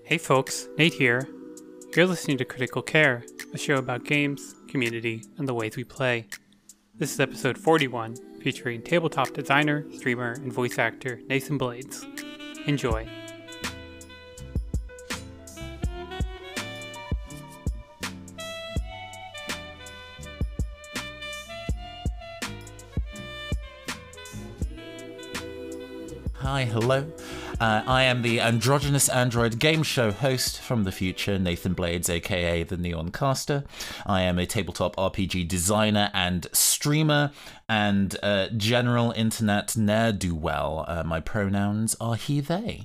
Hey folks, Nate here. You're listening to Critical Care, a show about games, community, and the ways we play. This is episode 41, featuring tabletop designer, streamer, and voice actor Nathan Blades. Enjoy. Hi, hello. I am the androgynous android game show host from the future, Nathan Blades, aka the Neon Caster. I am a tabletop RPG designer and streamer, and general internet ne'er-do-well. My pronouns are he, they.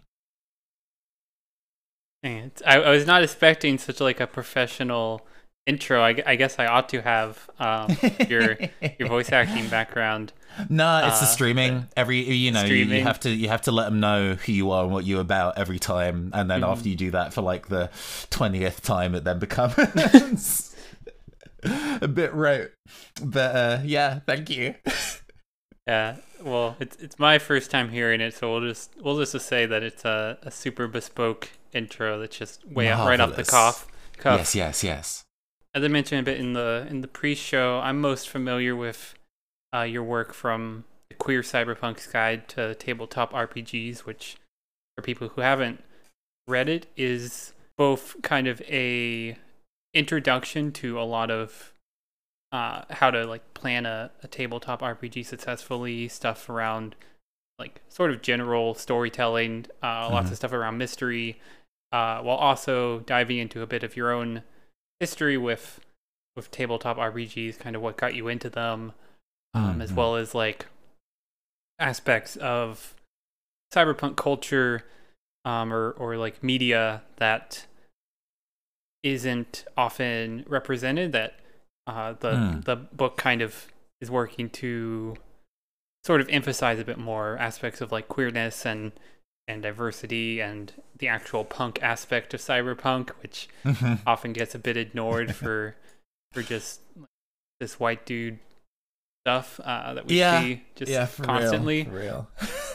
I was not expecting such like a professional intro. I guess I ought to have your voice acting background. No, it's the streaming. Streaming. You have to let them know who you are and what you're about every time, and then after you do that for like the 20th time, it then becomes a bit rote. But yeah, thank you. Yeah, well, it's my first time hearing it, so we'll just say that it's a super bespoke intro that's just way out right off the cuff. Yes. As I mentioned a bit in the pre-show, I'm most familiar with your work from the Queer Cyberpunk's Guide to Tabletop RPGs, which, for people who haven't read it, is both kind of a introduction to a lot of how to like plan a tabletop RPG successfully, stuff around like sort of general storytelling, lots of stuff around mystery, while also diving into a bit of your own history with tabletop RPGs, kind of what got you into them. As well as like aspects of cyberpunk culture or like media that isn't often represented, that the book kind of is working to sort of emphasize a bit more aspects of like queerness and diversity and the actual punk aspect of cyberpunk, which often gets a bit ignored for just this white dude stuff that we see just constantly. For real.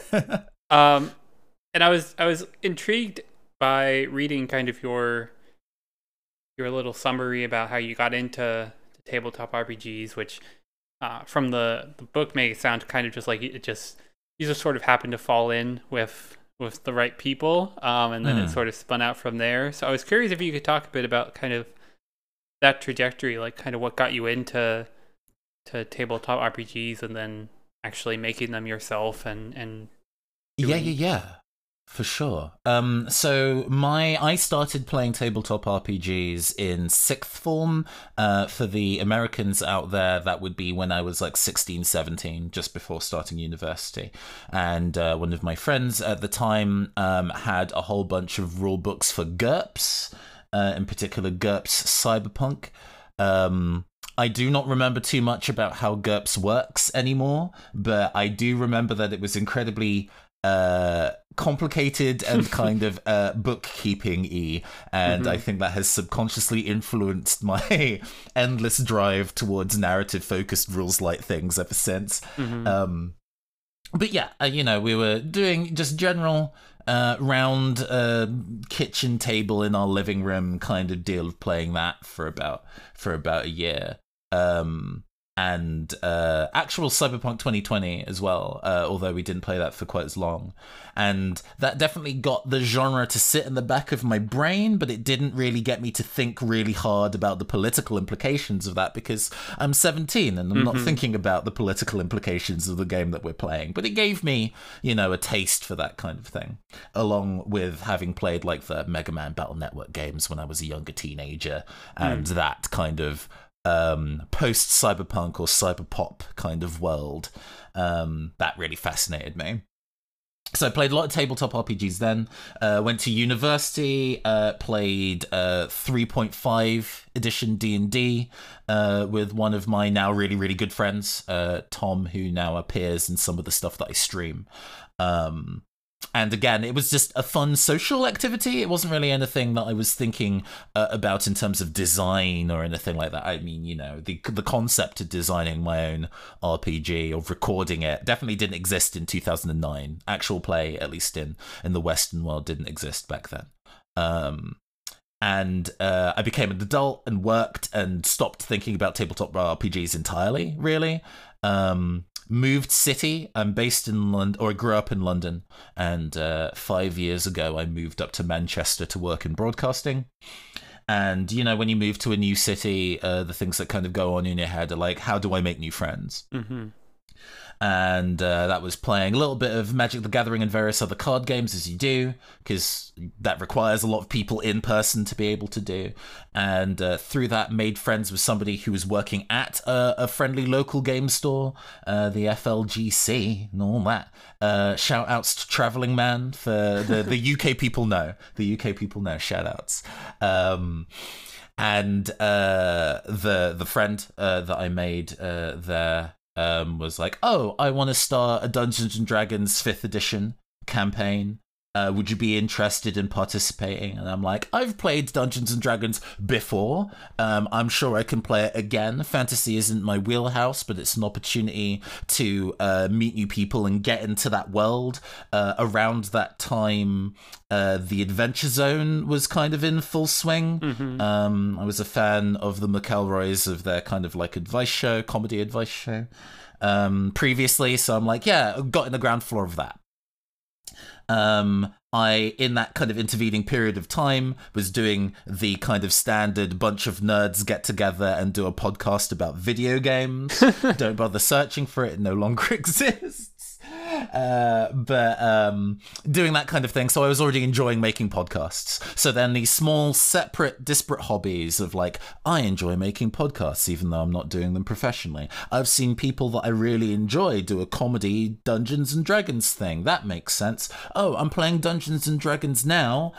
And I was intrigued by reading kind of your little summary about how you got into tabletop RPGs, which from the book made it sound kind of just like you just sort of happened to fall in with the right people, and then it sort of spun out from there. So I was curious if you could talk a bit about kind of that trajectory, like kind of what got you into tabletop RPGs and then actually making them yourself and Yeah, for sure. So I started playing tabletop RPGs in sixth form. For the Americans out there, that would be when I was like 16, 17, just before starting university. And one of my friends at the time had a whole bunch of rule books for GURPS, in particular GURPS Cyberpunk. I do not remember too much about how GURPS works anymore, but I do remember that it was incredibly complicated and kind of bookkeeping-y, and I think that has subconsciously influenced my endless drive towards narrative-focused rules-light things ever since. But yeah, we were doing just general round kitchen table in our living room kind of deal of playing that for about a year. And actual Cyberpunk 2020 as well, although we didn't play that for quite as long. And that definitely got the genre to sit in the back of my brain, but it didn't really get me to think really hard about the political implications of that, because I'm 17 and I'm not thinking about the political implications of the game that we're playing. But it gave me, a taste for that kind of thing, along with having played like the Mega Man Battle Network games when I was a younger teenager, and that kind of post-cyberpunk or cyberpop kind of world that really fascinated me. So I played a lot of tabletop RPGs then, went to university, played 3.5 edition D&D with one of my now really, really good friends, Tom, who now appears in some of the stuff that I stream. And again, it was just a fun social activity. It wasn't really anything that I was thinking about in terms of design or anything like that. I mean, the concept of designing my own RPG or recording it definitely didn't exist in 2009. Actual play, at least in the Western world, didn't exist back then. And I became an adult and worked and stopped thinking about tabletop RPGs entirely, really. Moved city. I'm based in London, or I grew up in London. And 5 years ago, I moved up to Manchester to work in broadcasting. And, you know, when you move to a new city, the things that kind of go on in your head are like, how do I make new friends? Mm-hmm. And that was playing a little bit of Magic the Gathering and various other card games, as you do, because that requires a lot of people in person to be able to do. And through that, made friends with somebody who was working at a friendly local game store, the FLGC and all that. Shout outs to Travelling Man for the UK people know. The UK people know, shout outs. And the friend that I made there was like, oh, I want to start a Dungeons and Dragons 5th edition campaign. Would you be interested in participating? And I'm like, I've played Dungeons and Dragons before. I'm sure I can play it again. Fantasy isn't my wheelhouse, but it's an opportunity to meet new people and get into that world. Around that time, the Adventure Zone was kind of in full swing. Mm-hmm. I was a fan of the McElroys, of their kind of like comedy advice show previously. So I'm like, yeah, I got in the ground floor of that. I, in that kind of intervening period of time, was doing the kind of standard bunch of nerds get together and do a podcast about video games. Don't bother searching for it. It no longer exists. But doing that kind of thing. So I was already enjoying making podcasts. So then these small, separate, disparate hobbies of like, I enjoy making podcasts, even though I'm not doing them professionally. I've seen people that I really enjoy do a comedy Dungeons and Dragons thing. That makes sense. Oh, I'm playing Dungeons and Dragons now.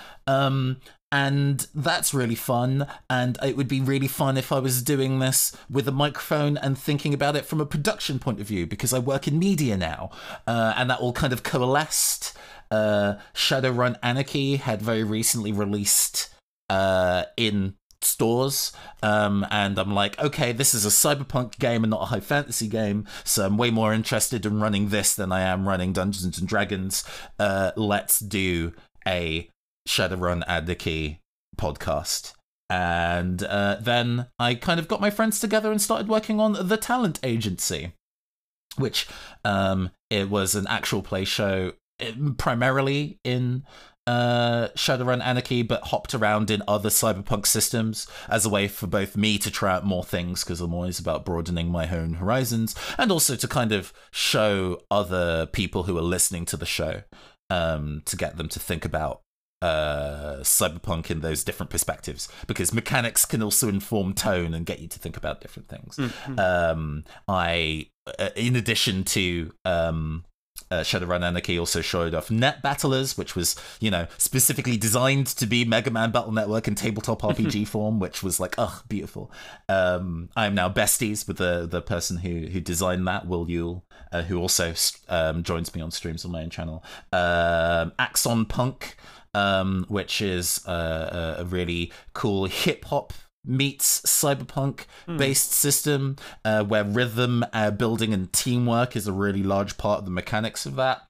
And that's really fun. And it would be really fun if I was doing this with a microphone and thinking about it from a production point of view, because I work in media now. And that all kind of coalesced. Shadowrun Anarchy had very recently released in stores. And I'm like, okay, this is a cyberpunk game and not a high fantasy game. So I'm way more interested in running this than I am running Dungeons and Dragons. Let's do a Shadowrun Anarchy podcast. And then I kind of got my friends together and started working on The Talent Agency, which it was an actual play show primarily in Shadowrun Anarchy, but hopped around in other cyberpunk systems as a way for both me to try out more things, because I'm always about broadening my own horizons, and also to kind of show other people who are listening to the show, to get them to think about cyberpunk in those different perspectives, because mechanics can also inform tone and get you to think about different things. Mm-hmm. I in addition to Shadowrun Anarchy, also showed off Net Battlers, which was, you know, specifically designed to be Mega Man Battle Network in tabletop RPG form, which was like, oh, beautiful. I'm now besties with the person who designed that, Will Yule, who also joins me on streams on my own channel. Axon Punk, which is a really cool hip-hop meets cyberpunk based system, where rhythm, building and teamwork is a really large part of the mechanics of that.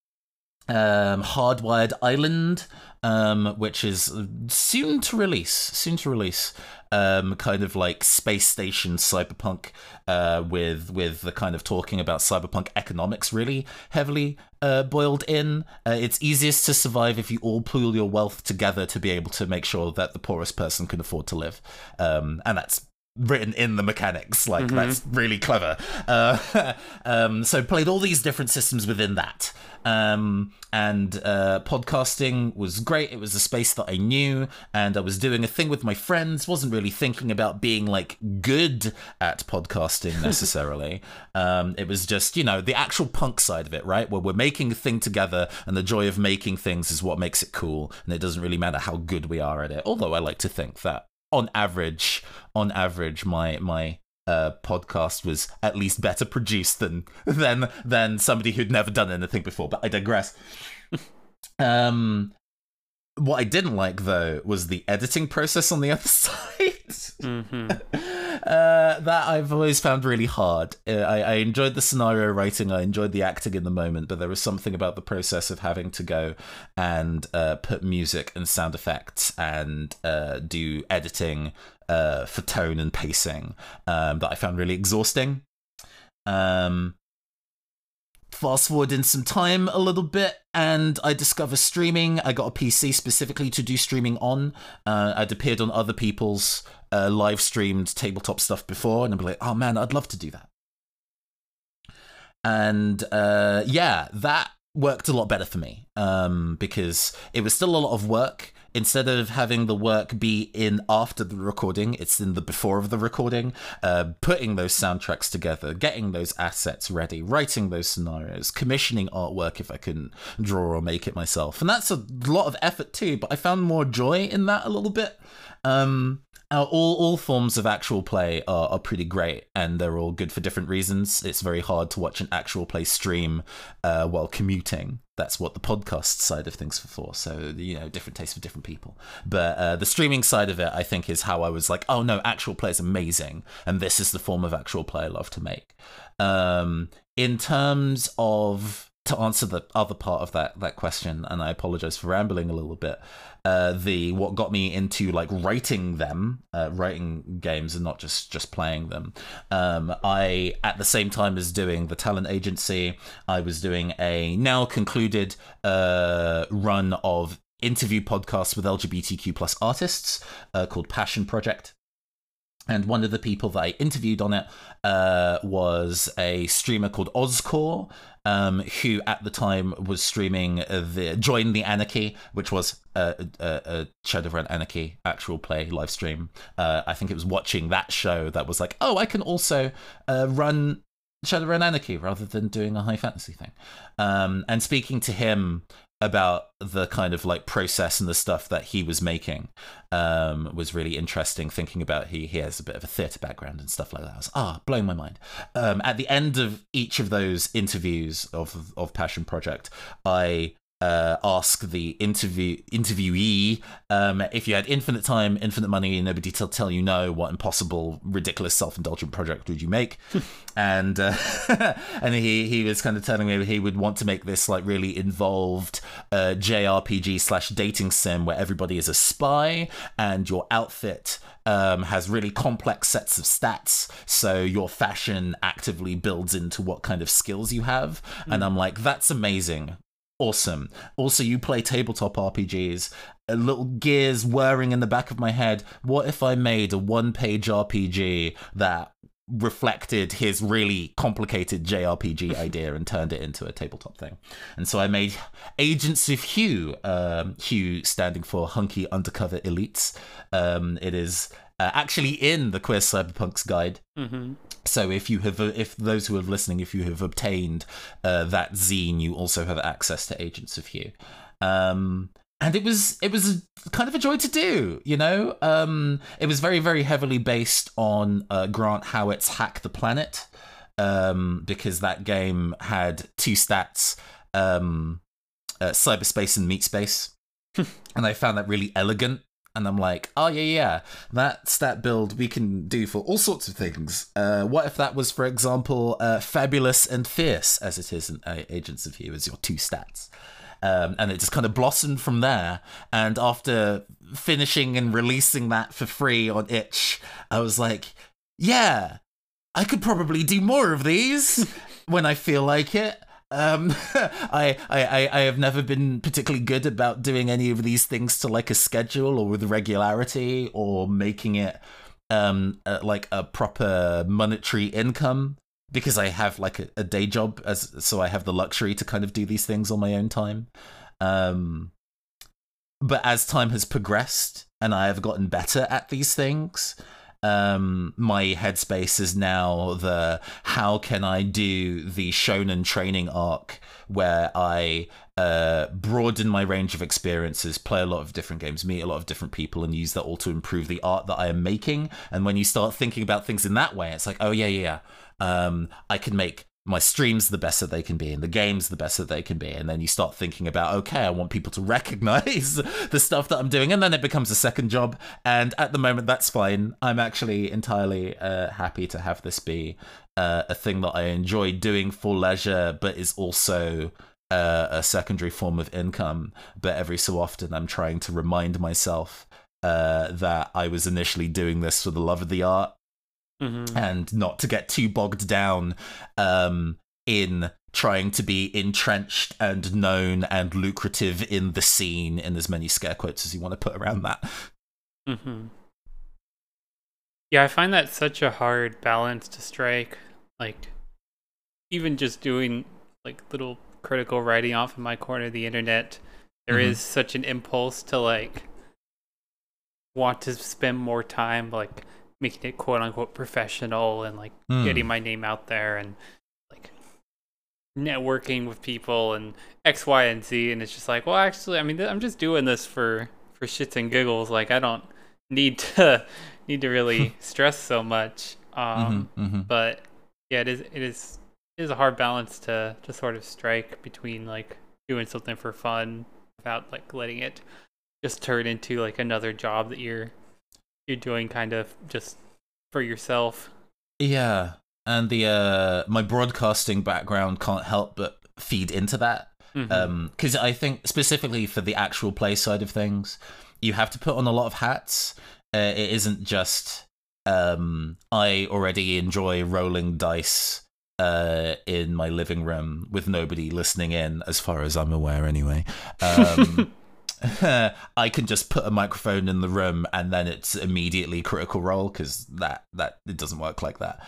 Hardwired Island, which is soon to release, kind of like space station cyberpunk, with the kind of talking about cyberpunk economics really heavily boiled in. It's easiest to survive if you all pool your wealth together to be able to make sure that the poorest person can afford to live, and that's written in the mechanics. Like, that's really clever. So played all these different systems within that. And podcasting was great. It was a space that I knew, and I was doing a thing with my friends. Wasn't really thinking about being like good at podcasting necessarily. It was just, you know, the actual punk side of it, right? Where we're making a thing together, and the joy of making things is what makes it cool. And it doesn't really matter how good we are at it. Although I like to think that on average, my podcast was at least better produced than somebody who'd never done anything before. But I digress. What I didn't like, though, was the editing process on the other side. That I've always found really hard. I enjoyed the scenario writing, I enjoyed the acting in the moment, but there was something about the process of having to go and put music and sound effects and do editing for tone and pacing that I found really exhausting. Fast forward in some time a little bit, and I discover streaming. I got a PC specifically to do streaming on. I'd appeared on other people's live streamed tabletop stuff before, and I'd be like, oh man, I'd love to do that. And yeah, that worked a lot better for me because it was still a lot of work. Instead of having the work be in after the recording, it's in the before of the recording, putting those soundtracks together, getting those assets ready, writing those scenarios, commissioning artwork if I couldn't draw or make it myself. And that's a lot of effort too, but I found more joy in that a little bit. All forms of actual play are pretty great, and they're all good for different reasons. It's very hard to watch an actual play stream while commuting. That's what the podcast side of things are for. So, you know, different tastes for different people. But the streaming side of it, I think, is how I was like, oh no, actual play is amazing, and this is the form of actual play I love to make. In terms of, to answer the other part of that question, and I apologize for rambling a little bit, what got me into like writing games and not just playing them. I, at the same time as doing the talent agency, I was doing a now concluded run of interview podcasts with LGBTQ plus artists called Passion Project. And one of the people that I interviewed on it was a streamer called Ozcore, who at the time was streaming Join the Anarchy, which was a Shadowrun Anarchy actual play live stream. I think it was watching that show that was like, oh, I can also run Shadowrun Anarchy rather than doing a high fantasy thing. And speaking to him about the kind of like process and the stuff that he was making was really interesting, thinking about he has a bit of a theatre background and stuff like that. I was blowing my mind. At the end of each of those interviews of Passion Project, I ask the interviewee if you had infinite time, infinite money, and nobody to tell you no, what impossible, ridiculous, self-indulgent project would you make? And and he was kind of telling me he would want to make this like really involved JRPG / dating sim where everybody is a spy and your outfit has really complex sets of stats, so your fashion actively builds into what kind of skills you have. And I'm like, that's amazing. Awesome. Also, you play tabletop RPGs. Little gears whirring in the back of my head. What if I made a one-page RPG that reflected his really complicated JRPG idea and turned it into a tabletop thing? And so I made Agents of Hue. Hue standing for Hunky Undercover Elites. It is actually in the Queer Cyberpunks guide. Mm-hmm. So if those who are listening, if you have obtained that zine, you also have access to Agents of Hue. And it was kind of a joy to do, you know? It was very, very heavily based on Grant Howitt's Hack the Planet, because that game had two stats, cyberspace and meat space. And I found that really elegant. And I'm like, oh, yeah, that stat build we can do for all sorts of things. What if that was, for example, fabulous and fierce, as it is in Agents of Hue, as your two stats? And it just kind of blossomed from there. And after finishing and releasing that for free on itch, I was like, yeah, I could probably do more of these when I feel like it. I have never been particularly good about doing any of these things to like a schedule or with regularity or making it like a proper monetary income, because I have like a day job, so I have the luxury to kind of do these things on my own time. But as time has progressed and I have gotten better at these things, my headspace is now how can I do the shonen training arc where I broaden my range of experiences, play a lot of different games, meet a lot of different people, and use that all to improve the art that I am making. And when you start thinking about things in that way, it's like, oh yeah, I can make my streams the best that they can be and the games the best that they can be, and then you start thinking about, okay, I want people to recognize the stuff that I'm doing, and then it becomes a second job. And at the moment that's fine. I'm actually entirely happy to have this be a thing that I enjoy doing for leisure, but is also a secondary form of income. But every so often I'm trying to remind myself that I was initially doing this for the love of the art. Mm-hmm. And not to get too bogged down in trying to be entrenched and known and lucrative in the scene, in as many scare quotes as you want to put around that. Mm-hmm. Yeah, I find that such a hard balance to strike. Like, even just doing like little critical writing off in my corner of the internet, there is such an impulse to like want to spend more time like making it quote unquote professional and like getting my name out there and like networking with people and X, Y, and Z. And it's just like, well, actually, I mean, I'm just doing this for shits and giggles. Like, I don't need to really stress so much. But yeah, it is a hard balance to sort of strike between like doing something for fun without like letting it just turn into like another job that you're doing kind of just for yourself. Yeah, and the my broadcasting background can't help but feed into that. Because I think specifically for the actual play side of things, you have to put on a lot of hats. It isn't just I already enjoy rolling dice in my living room with nobody listening in, as far as I'm aware anyway. I can just put a microphone in the room and then it's immediately Critical Role, because that it doesn't work like that.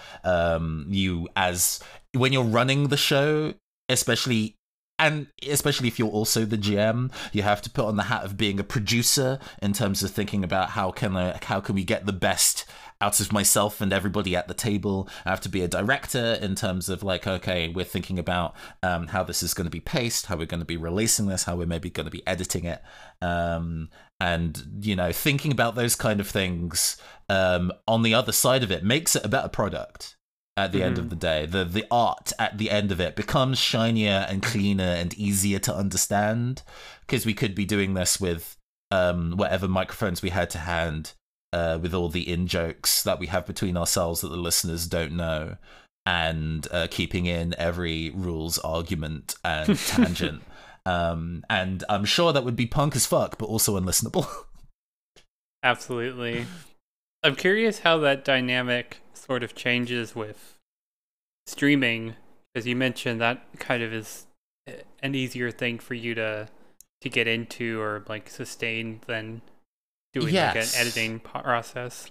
When you're running the show, especially if you're also the GM, you have to put on the hat of being a producer in terms of thinking about how can we get the best out of myself and everybody at the table. I have to be a director in terms of like, okay, we're thinking about how this is going to be paced, how we're going to be releasing this, how we're maybe going to be editing it, and thinking about those kind of things on the other side of it makes it a better product. At the end of the day, the art at the end of it becomes shinier and cleaner and easier to understand, because we could be doing this with whatever microphones we had to hand, with all the in-jokes that we have between ourselves that the listeners don't know, and keeping in every rules argument and tangent. And I'm sure that would be punk as fuck, but also unlistenable. Absolutely. I'm curious how that dynamic sort of changes with streaming, because you mentioned that kind of is an easier thing for you to get into or like sustain than doing like an editing process.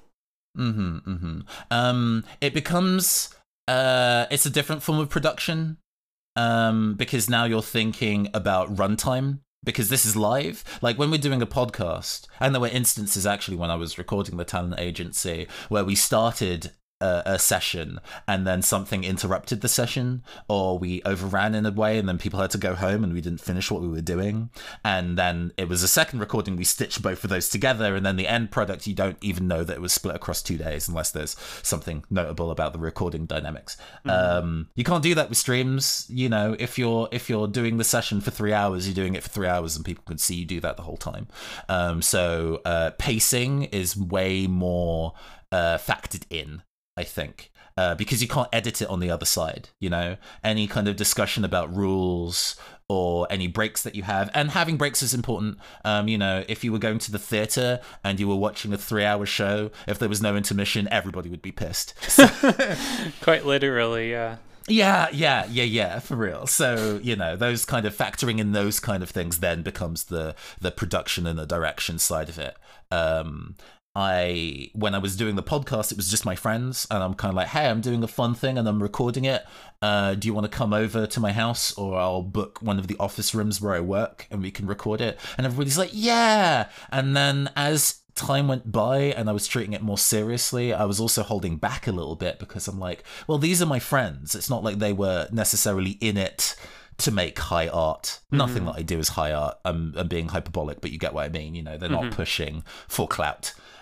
It becomes it's a different form of production, because now you're thinking about runtime, because this is live. Like when we're doing a podcast, and there were instances actually when I was recording the talent agency where we started a session and then something interrupted the session, or we overran in a way and then people had to go home and we didn't finish what we were doing, and then it was a second recording, we stitched both of those together, and then the end product, you don't even know that it was split across 2 days unless there's something notable about the recording dynamics. You can't do that with streams. If you're doing the session for 3 hours, you're doing it for 3 hours and people can see you do that the whole time. So pacing is way more factored in, I think, because you can't edit it on the other side. Any kind of discussion about rules or any breaks that you have, and having breaks is important. If you were going to the theater and you were watching a 3-hour show, if there was no intermission, everybody would be pissed. Quite literally, yeah. Yeah, for real. So, those kind of factoring in those kind of things then becomes the production and the direction side of it. When I was doing the podcast, it was just my friends, and I'm kind of like, hey, I'm doing a fun thing and I'm recording it. Do you want to come over to my house, or I'll book one of the office rooms where I work and we can record it? And everybody's like, yeah. And then as time went by and I was treating it more seriously, I was also holding back a little bit, because I'm like, well, these are my friends. It's not like they were necessarily in it to make high art. Nothing that I do is high art. I'm being hyperbolic, but you get what I mean. They're not pushing for clout.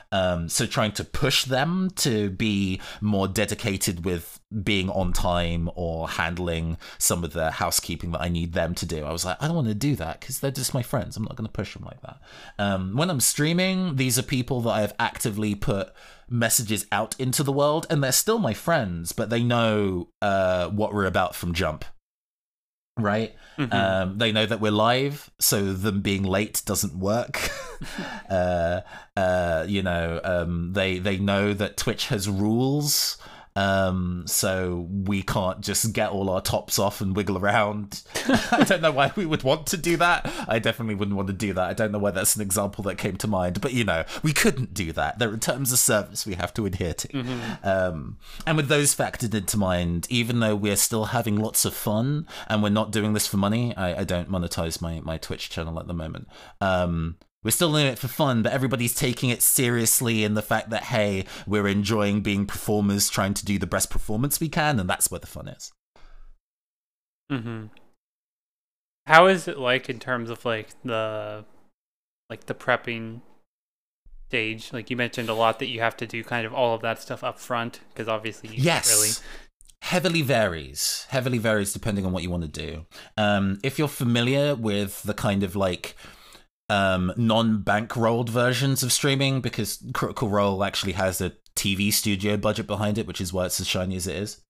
So trying to push them to be more dedicated with being on time or handling some of the housekeeping that I need them to do. I was like, I don't want to do that because they're just my friends. I'm not going to push them like that. When I'm streaming, these are people that I have actively put messages out into the world, and they're still my friends, but they know what we're about from jump. Right? Mm-hmm. They know that we're live, so them being late doesn't work. They know that Twitch has rules, so we can't just get all our tops off and wiggle around. I don't know why we would want to do that. I definitely wouldn't want to do that. I don't know why that's an example that came to mind, but we couldn't do that. There are terms of service we have to adhere to. Mm-hmm. And with those factored into mind, even though we're still having lots of fun and we're not doing this for money, I don't monetize my Twitch channel at the moment. We're still doing it for fun, but everybody's taking it seriously in the fact that, hey, we're enjoying being performers, trying to do the best performance we can, and that's where the fun is. Mm-hmm. How is it like in terms of the prepping stage? Like you mentioned a lot that you have to do kind of all of that stuff up front, because obviously you can't really... Heavily varies depending on what you want to do. If you're familiar with the kind of non-bankrolled versions of streaming, because Critical Role actually has a TV studio budget behind it, which is why it's as shiny as it is.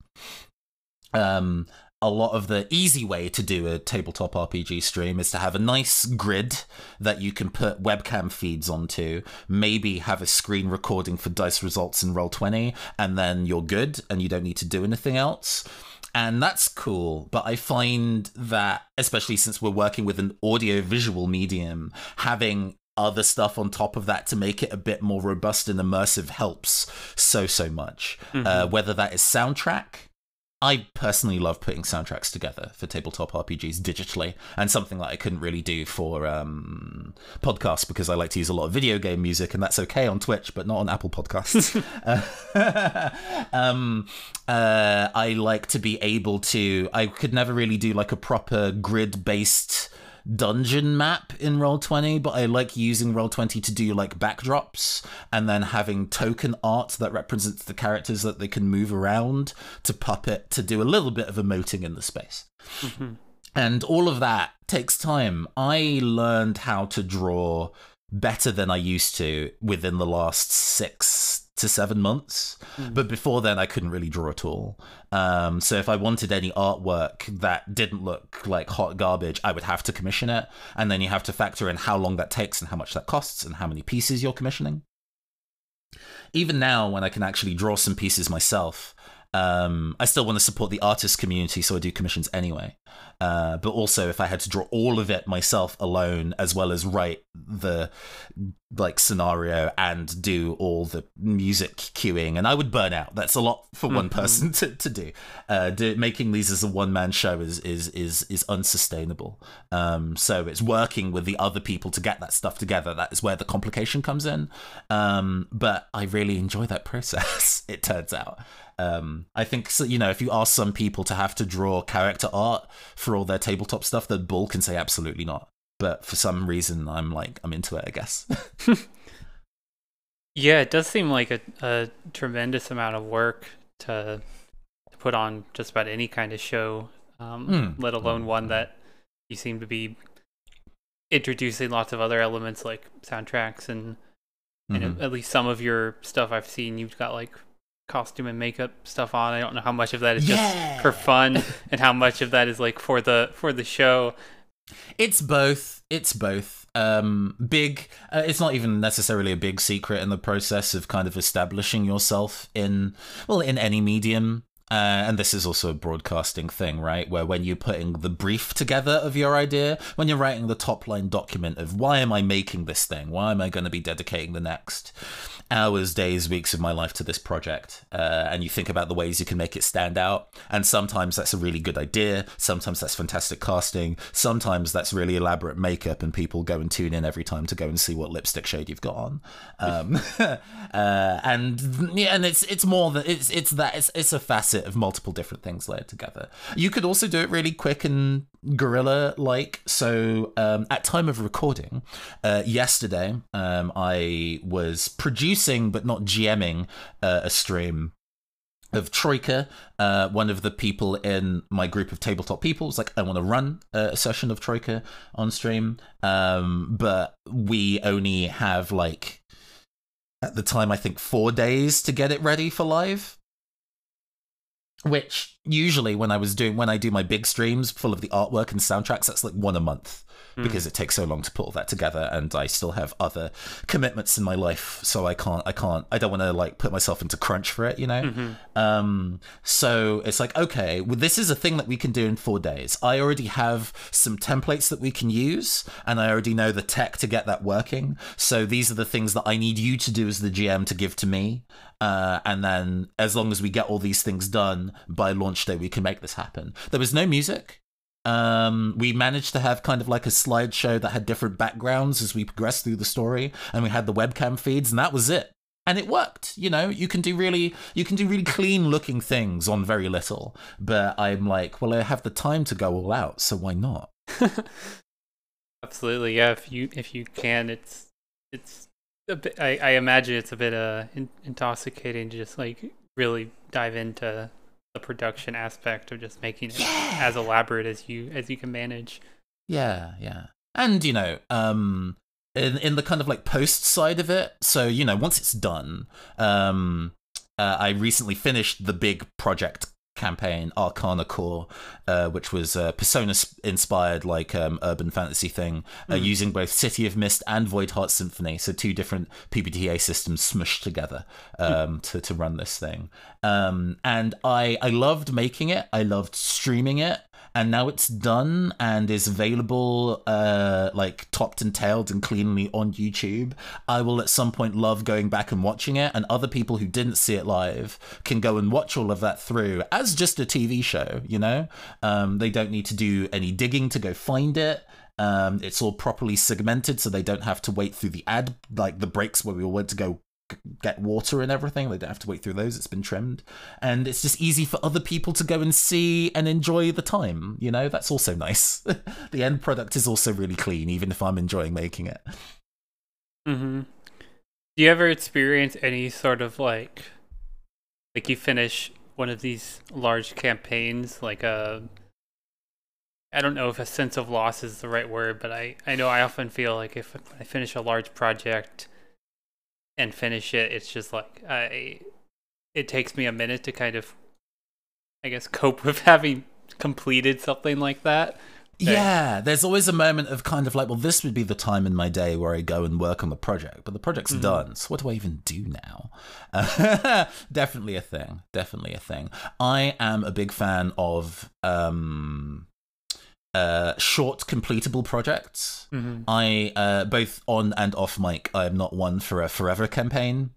A lot of the easy way to do a tabletop RPG stream is to have a nice grid that you can put webcam feeds onto, maybe have a screen recording for dice results in Roll20, and then you're good and you don't need to do anything else. And that's cool, but I find that, especially since we're working with an audio-visual medium, having other stuff on top of that to make it a bit more robust and immersive helps so much. Mm-hmm. Whether that is soundtrack, I personally love putting soundtracks together for tabletop RPGs digitally, and something that I couldn't really do for podcasts because I like to use a lot of video game music, and that's okay on Twitch, but not on Apple Podcasts. I like to be able to... I could never really do a proper grid-based dungeon map in Roll20, but I like using Roll20 to do backdrops and then having token art that represents the characters that they can move around to puppet to do a little bit of emoting in the space. Mm-hmm. And all of that takes time. I learned how to draw better than I used to within the last 6 to 7 months, but before then I couldn't really draw at all. So if I wanted any artwork that didn't look like hot garbage, I would have to commission it, and then you have to factor in how long that takes and how much that costs and how many pieces you're commissioning. Even now, when I can actually draw some pieces myself, I still want to support the artist community, so I do commissions anyway. But also, if I had to draw all of it myself alone, as well as write the scenario and do all the music cueing, and I would burn out. That's a lot for one person to do. Making these as a one-man show is unsustainable. So it's working with the other people to get that stuff together. That is where the complication comes in. But I really enjoy that process, it turns out. I think, if you ask some people to have to draw character art for all their tabletop stuff, then Bull can say absolutely not. But for some reason, I'm into it, I guess. Yeah, it does seem like a tremendous amount of work to put on just about any kind of show, let alone one that you seem to be introducing lots of other elements like soundtracks and at least some of your stuff I've seen, you've got costume and makeup stuff on. I don't know how much of that is just for fun and how much of that is for the show. It's both. It's not even necessarily a big secret in the process of kind of establishing yourself in any medium. And this is also a broadcasting thing, right? Where when you're putting the brief together of your idea, when you're writing the top line document of why am I making this thing? Why am I going to be dedicating the next hours, days, weeks of my life to this project? And you think about the ways you can make it stand out. And sometimes that's a really good idea. Sometimes that's fantastic casting. Sometimes that's really elaborate makeup and people go and tune in every time to go and see what lipstick shade you've got on. And it's more that it's a facet of multiple different things layered together. You could also do it really quick and guerrilla like. So at time of recording, yesterday, I was producing but not GMing a stream of Troika. One of the people in my group of tabletop people was like, I want to run a session of Troika on stream, but we only have like, at the time, I think 4 days to get it ready for live. Which usually when I do my big streams full of the artwork and soundtracks, that's like one a month, because it takes so long to put all that together, and I still have other commitments in my life, so I don't want to like put myself into crunch for it, you know. So it's like, okay, well, this is a thing that we can do in 4 days. I already have some templates that we can use, and I already know the tech to get that working, so these are the things that I need you to do as the GM to give to me, and then as long as we get all these things done by launch day, we can make this happen. There was no music. We managed to have kind of like a slideshow that had different backgrounds as we progressed through the story, and we had the webcam feeds, and that was it. And it worked. You know, you can do really clean looking things on very little. But I'm like, well, I have the time to go all out, so why not? Absolutely, yeah. If you can, it's a bit. I imagine it's a bit intoxicating to just like really dive into the production aspect of just making it as elaborate as you can manage. Yeah. And you know, in the kind of like post side of it, so you know, once it's done, I recently finished the big project campaign Arcana Core, which was a Persona inspired like urban fantasy thing, using both City of Mist and Void Heart Symphony, so two different PBTA systems smushed together to run this thing. And I loved making it, I loved streaming it, and now it's done and is available like topped and tailed and cleanly on YouTube. I will at some point love going back and watching it, and other people who didn't see it live can go and watch all of that through as just a TV show, you know? They don't need to do any digging to go find it. It's all properly segmented, so they don't have to wait through the ad, like the breaks where we all went to go get water and everything. They don't have to wait through those. It's been trimmed, and it's just easy for other people to go and see and enjoy the time, you know? That's also nice. The end product is also really clean, even if I'm enjoying making it. Do you ever experience any sort of like you finish one of these large campaigns, like I don't know if a sense of loss is the right word, but I know I often feel like if I finish a large project and finish it, it's just like it takes me a minute to kind of, I guess, cope with having completed something like that. Yeah, there's always a moment of kind of like, well, this would be the time in my day where I go and work on the project, but the project's done, so what do I even do now? Definitely a thing. I am a big fan of short completable projects. I both on and off mic, I am not one for a forever campaign.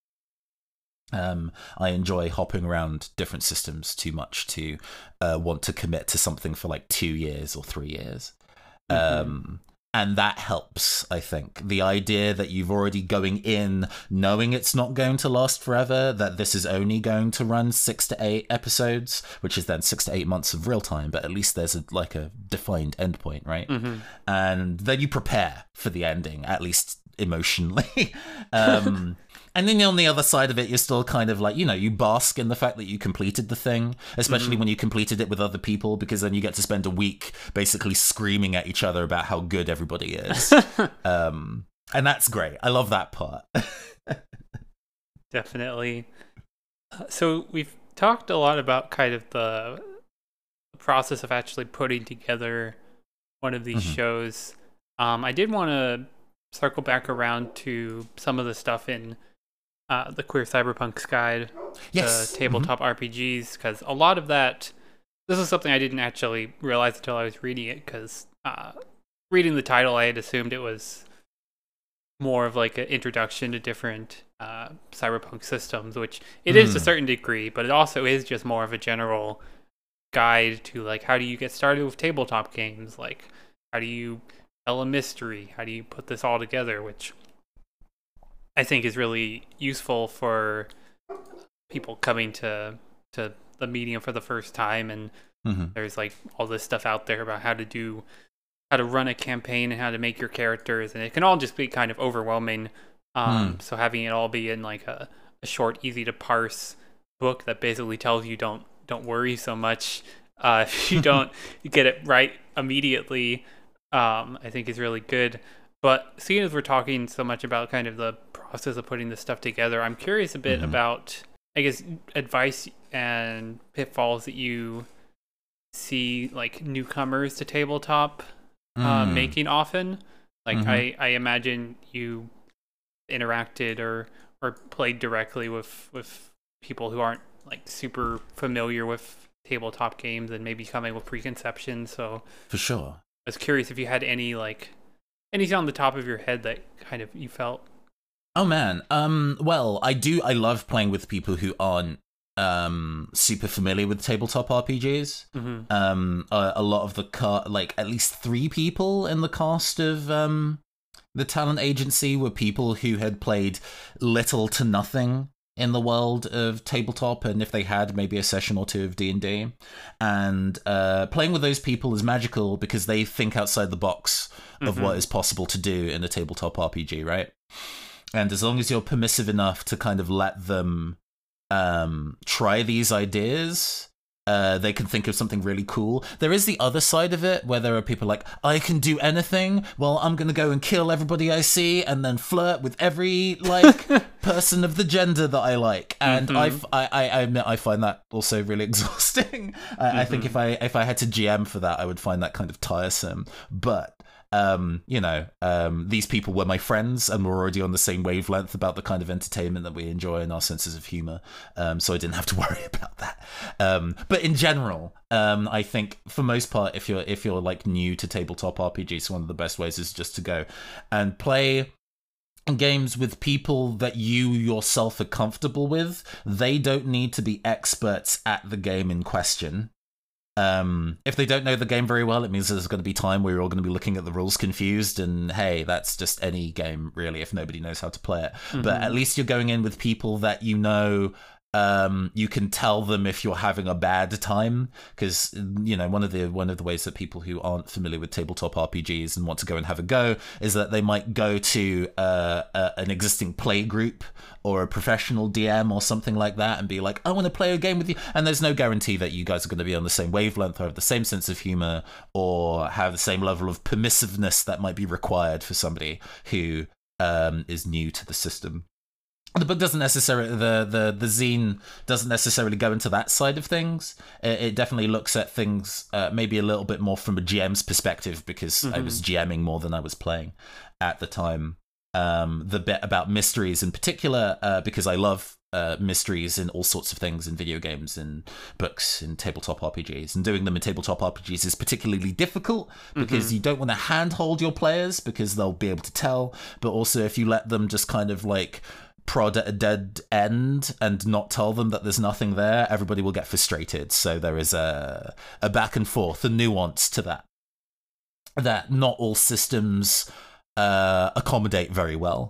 I enjoy hopping around different systems too much to want to commit to something for like 2 years or 3 years. And that helps, I think. The idea that you've already going in knowing it's not going to last forever, that this is only going to run 6 to 8 episodes, which is then 6 to 8 months of real time, but at least there's a defined endpoint, right? And then you prepare for the ending, at least emotionally. And then on the other side of it, you're still kind of like, you know, you bask in the fact that you completed the thing, especially when you completed it with other people, because then you get to spend a week basically screaming at each other about how good everybody is. And that's great. I love that part. Definitely. So we've talked a lot about kind of the process of actually putting together one of these shows. I did want to circle back around to some of the stuff in the Queer Cyberpunks Guide to tabletop RPGs, because a lot of that, this is something I didn't actually realize until I was reading it, because reading the title, I had assumed it was more of like an introduction to different cyberpunk systems, which it is to a certain degree, but it also is just more of a general guide to like, how do you get started with tabletop games? Like, how do you tell a mystery? How do you put this all together? Which I think is really useful for people coming to the medium for the first time and there's like all this stuff out there about how to run a campaign and how to make your characters, and it can all just be kind of overwhelming. So having it all be in like a short, easy to parse book that basically tells you don't worry so much if you don't get it right immediately, I think is really good. But seeing as we're talking so much about kind of the process of putting this stuff together, I'm curious a bit about, I guess, advice and pitfalls that you see like newcomers to tabletop making often. Like I imagine you interacted or played directly with people who aren't like super familiar with tabletop games and maybe coming with preconceptions. So for sure, I was curious if you had anything on the top of your head that kind of you felt. Oh man, well, I love playing with people who aren't super familiar with tabletop RPGs. A lot of the like at least 3 people in the cast of the talent agency were people who had played little to nothing in the world of tabletop, and if they had, maybe a session or 2 of D&D. And playing with those people is magical because they think outside the box of what is possible to do in a tabletop RPG, right? And as long as you're permissive enough to kind of let them try these ideas, they can think of something really cool. There is the other side of it where there are people like, I can do anything. Well, I'm going to go and kill everybody I see and then flirt with every like person of the gender that I like. And I admit I find that also really exhausting. I think if I had to GM for that, I would find that kind of tiresome. But these people were my friends and were already on the same wavelength about the kind of entertainment that we enjoy and our senses of humor. So I didn't have to worry about that. But in general, I think for most part, if you're like new to tabletop RPGs, one of the best ways is just to go and play games with people that you yourself are comfortable with. They don't need to be experts at the game in question. If they don't know the game very well, it means there's going to be time where you're all going to be looking at the rules confused, and hey, that's just any game really if nobody knows how to play it. But at least you're going in with people that you know. You can tell them if you're having a bad time, because one of the ways that people who aren't familiar with tabletop RPGs and want to go and have a go is that they might go to an existing play group or a professional DM or something like that and be like, I want to play a game with you, and there's no guarantee that you guys are going to be on the same wavelength or have the same sense of humor or have the same level of permissiveness that might be required for somebody who is new to the system. The book doesn't necessarily, the zine doesn't necessarily go into that side of things. It definitely looks at things maybe a little bit more from a GM's perspective, because I was GMing more than I was playing at the time. The bit about mysteries in particular, because I love mysteries in all sorts of things in video games and books and tabletop RPGs, and doing them in tabletop RPGs is particularly difficult because you don't want to handhold your players because they'll be able to tell, but also if you let them just kind of like prod at a dead end and not tell them that there's nothing there, everybody will get frustrated. So there is a back and forth, a nuance to that not all systems accommodate very well.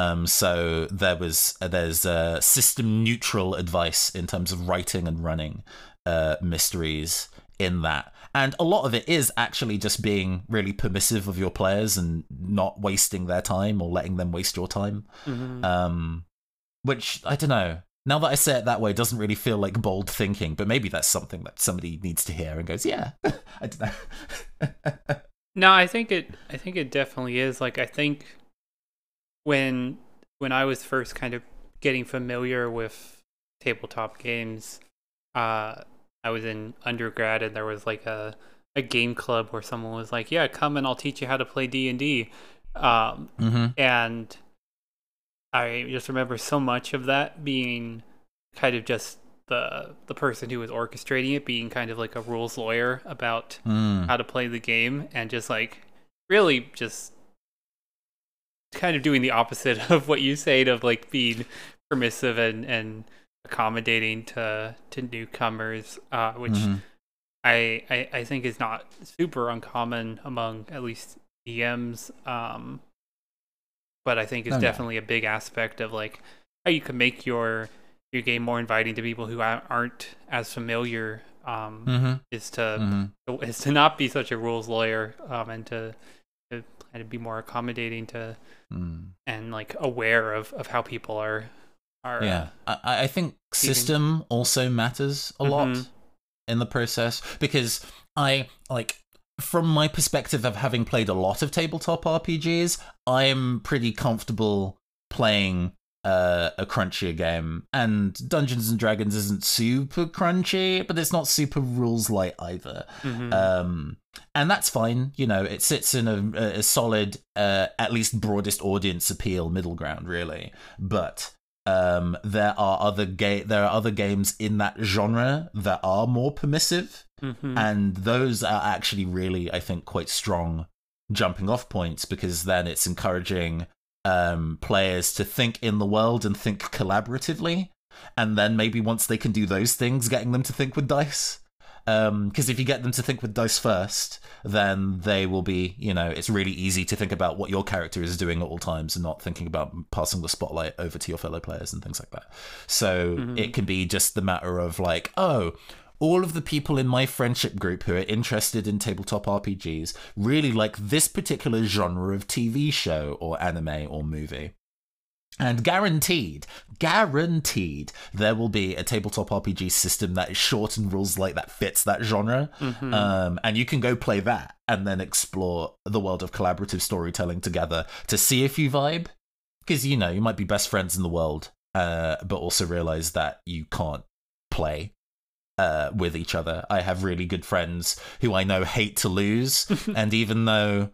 So there's system neutral advice in terms of writing and running mysteries in that. And a lot of it is actually just being really permissive of your players and not wasting their time or letting them waste your time. Which, I don't know, now that I say it that way, doesn't really feel like bold thinking, but maybe that's something that somebody needs to hear and goes, yeah, I don't know. No, I think it definitely is. Like, I think when I was first kind of getting familiar with tabletop games, I was in undergrad and there was like a game club where someone was like, yeah, come and I'll teach you how to play D&D. And I just remember so much of that being kind of just the person who was orchestrating it being kind of like a rules lawyer about how to play the game, and just like really just kind of doing the opposite of what you said, of like being permissive and accommodating to newcomers, which I think is not super uncommon among at least DMs, but I think it's definitely a big aspect of like how you can make your game more inviting to people who aren't as familiar is to not be such a rules lawyer, and to be more accommodating to and like aware of how people are. Yeah, I think system also matters a lot in the process, because from my perspective of having played a lot of tabletop RPGs, I'm pretty comfortable playing a crunchier game, and Dungeons and Dragons isn't super crunchy, but it's not super rules light either. And that's fine, it sits in a solid, at least broadest audience appeal middle ground, really. But there are other games in that genre that are more permissive, and those are actually really, I think, quite strong jumping off points, because then it's encouraging players to think in the world and think collaboratively, and then maybe once they can do those things, getting them to think with dice. Because if you get them to think with dice first, then they will be, it's really easy to think about what your character is doing at all times and not thinking about passing the spotlight over to your fellow players and things like that. So it can be just the matter of like, oh, all of the people in my friendship group who are interested in tabletop RPGs really like this particular genre of TV show or anime or movie. And guaranteed, there will be a tabletop RPG system that is short and rules like that fits that genre. And you can go play that and then explore the world of collaborative storytelling together to see if you vibe. Because, you might be best friends in the world, but also realize that you can't play with each other. I have really good friends who I know hate to lose. And even though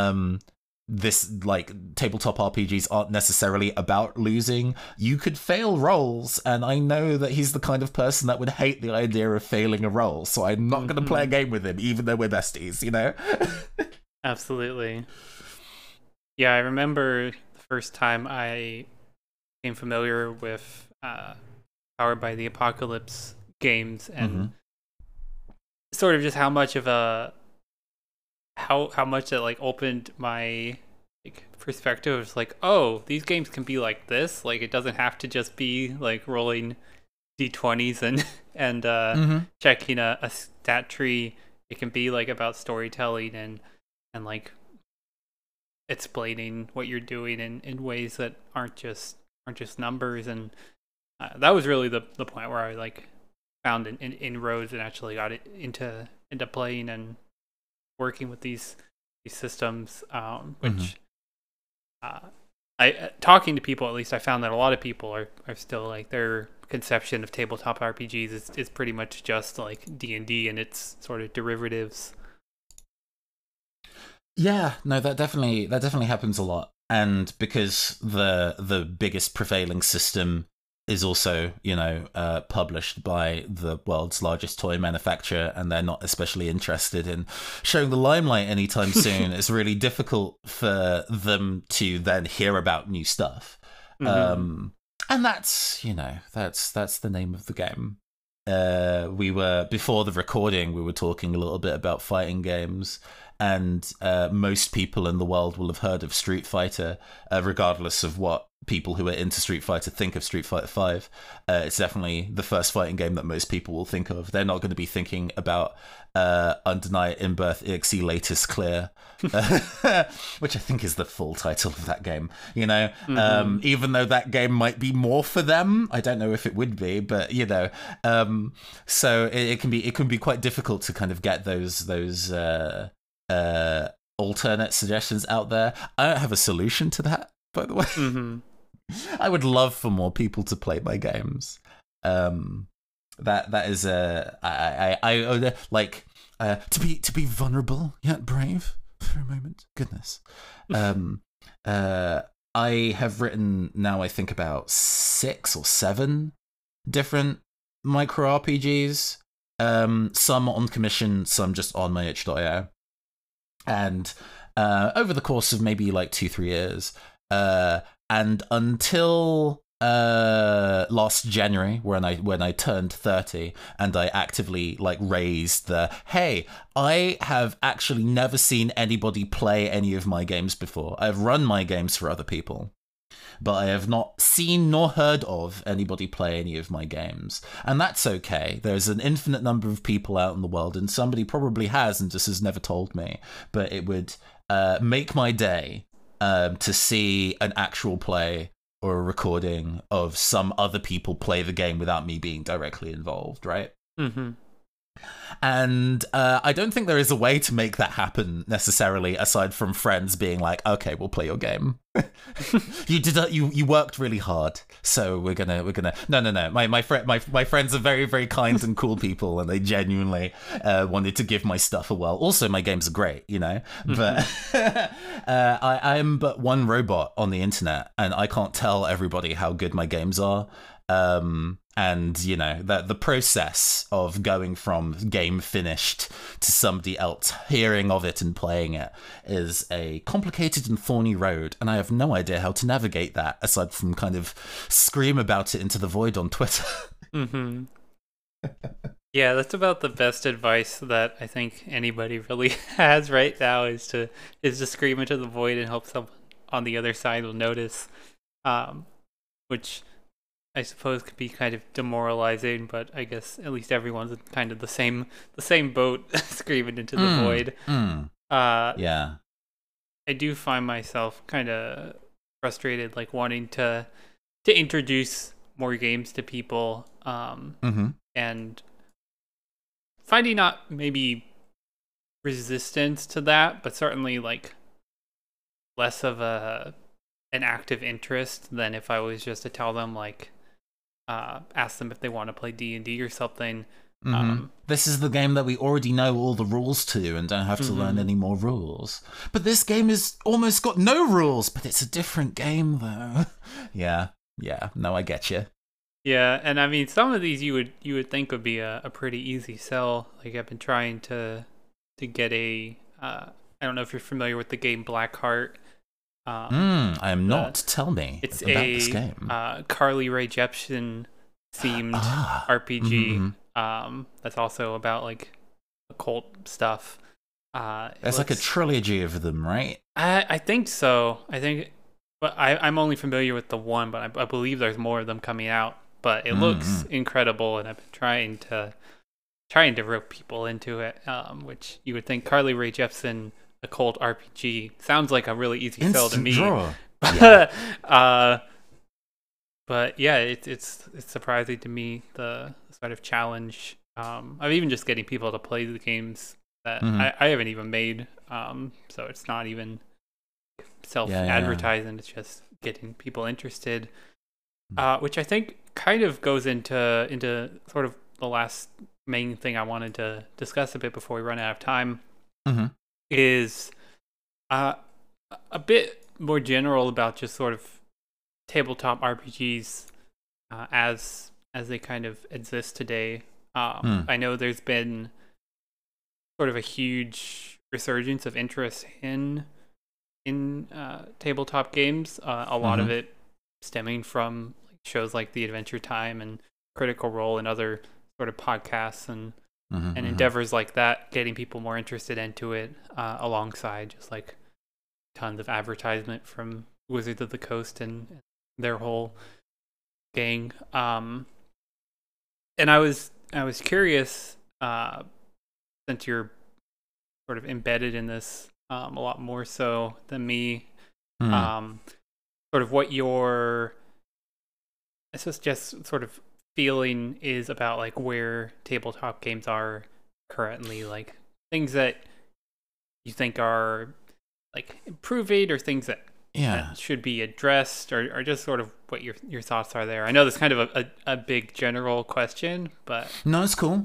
this tabletop RPGs aren't necessarily about losing, you could fail rolls, and I know that he's the kind of person that would hate the idea of failing a roll, so I'm not going to play a game with him even though we're besties. Absolutely. Yeah, I remember the first time I became familiar with Powered by the Apocalypse games, and sort of just how much of how much it opened my perspective. It's like, oh, these games can be like this. Like, it doesn't have to just be like rolling d20s and checking a stat tree. It can be like about storytelling and like explaining what you're doing in ways that aren't just numbers. And that was really the point where I found an inroads and actually got it into playing and working with these systems, which I talking to people, at least I found that a lot of people are still their conception of tabletop RPGs is pretty much just like D&D and its sort of derivatives. Yeah, no, that definitely happens a lot, and because the biggest prevailing system is also, published by the world's largest toy manufacturer, and they're not especially interested in showing the limelight anytime soon. It's really difficult for them to then hear about new stuff. And that's, that's the name of the game. We were, before the recording, we were talking a little bit about fighting games, and most people in the world will have heard of Street Fighter, regardless of what people who are into Street Fighter think of Street Fighter 5. It's definitely the first fighting game that most people will think of. They're not going to be thinking about Under Night In-Birth EXE Latest Clear, which I think is the full title of that game. Even though that game might be more for them, I don't know if it would be, but so it can be quite difficult to kind of get those alternate suggestions out there. I don't have a solution to that, by the way. I would love for more people to play my games. That is I like to be vulnerable yet brave for a moment. Goodness. I have written now, I think, about 6 or 7 different micro RPGs. Some on commission, some just on my itch.io. And over the course of maybe 2-3 years, and until last January, when I turned 30, and I actively raised the, hey, I have actually never seen anybody play any of my games before. I've run my games for other people. but I have not seen nor heard of anybody play any of my games. And that's okay. There's an infinite number of people out in the world, and somebody probably has and just has never told me. But it would make my day to see an actual play or a recording of some other people play the game without me being directly involved, right? Mm-hmm. And I don't think there is a way to make that happen necessarily, aside from friends being like, "Okay, we'll play your game. You worked really hard, so we're gonna." No. My friends are very, very kind and cool people, and they genuinely wanted to give my stuff a whirl. Also, my games are great, but I am but one robot on the internet, and I can't tell everybody how good my games are. And that the process of going from game finished to somebody else hearing of it and playing it is a complicated and thorny road, and I have no idea how to navigate that aside from kind of scream about it into the void on Twitter. Mm-hmm. Yeah, that's about the best advice that I think anybody really has right now is to scream into the void and hope someone on the other side will notice, which I suppose could be kind of demoralizing, but I guess at least everyone's in kind of the same boat, screaming into the void. Yeah, I do find myself kind of frustrated, like wanting to introduce more games to people, and finding not maybe resistance to that, but certainly like less of an active interest than if I was just to tell them like. Ask them if they want to play D&D or something. This is the game that we already know all the rules to and don't have to learn any more rules. But this game is almost got no rules, but it's a different game though. Yeah, no, I get you. Yeah, and I mean, some of these you would think would be a pretty easy sell. Like I've been trying to get I don't know if you're familiar with the game Blackheart. I am not. Tell me it's about this game. Carly Rae Jepsen themed RPG. That's also about like occult stuff. There's like a trilogy of them, right? I think so. But I'm only familiar with the one, but I believe there's more of them coming out. But it looks incredible, and I've been trying to rope people into it. Which you would think Carly Rae Jepsen. Occult RPG sounds like a really easy sell to me. Yeah. But yeah, it's surprising to me the sort of challenge. Of even just getting people to play the games that I haven't even made. So it's not even self-advertising. It's just getting people interested, which I think kind of goes into sort of the last main thing I wanted to discuss a bit before we run out of time. Is a bit more general about just sort of tabletop RPGs as they kind of exist today. I know there's been sort of a huge resurgence of interest in tabletop games. A lot of it stemming from shows like The Adventure Time and Critical Role and other sort of podcasts and endeavors like that, getting people more interested into it, alongside just like tons of advertisement from Wizards of the Coast and their whole gang. And I was curious, since you're sort of embedded in this a lot more so than me, sort of what your, I suppose, just sort of feeling is about like where tabletop games are currently, like things that you think are like improving or things that should be addressed, or just sort of what your thoughts are there. I know that's kind of a big general question, but no, it's cool.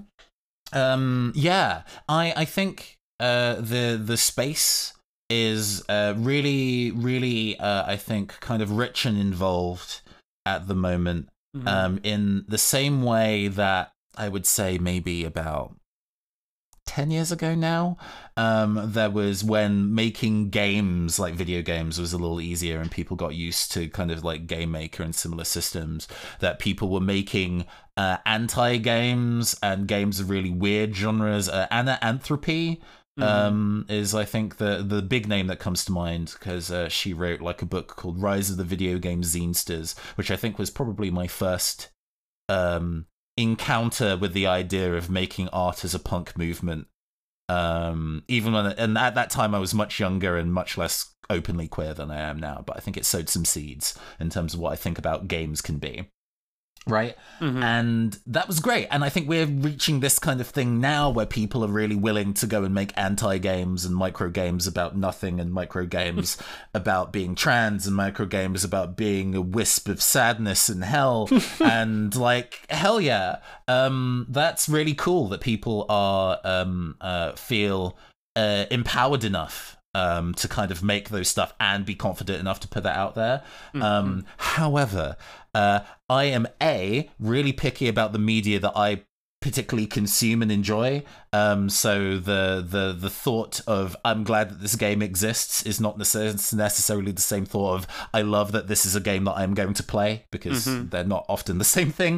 I think the space is really, really I think kind of rich and involved at the moment. In the same way that I would say maybe about 10 years ago now, there was when making games, like video games, was a little easier and people got used to kind of like Game Maker and similar systems, that people were making anti-games and games of really weird genres. Anthropy is I think the big name that comes to mind, because she wrote like a book called Rise of the Video Game Zinesters, which I think was probably my first encounter with the idea of making art as a punk movement. Even when, and at that time I was much younger and much less openly queer than I am now, but I think it sowed some seeds in terms of what I think about games can be. Right? And that was great. And I think we're reaching this kind of thing now where people are really willing to go and make anti-games and micro games about nothing, and micro games about being trans, and micro games about being a wisp of sadness and hell. And like, hell yeah. That's really cool that people are feel empowered enough to kind of make those stuff and be confident enough to put that out there. However, I am really picky about the media that I particularly consume and enjoy. So the thought of I'm glad that this game exists is not necessarily the same thought of I love that this is a game that I'm going to play, because they're not often the same thing.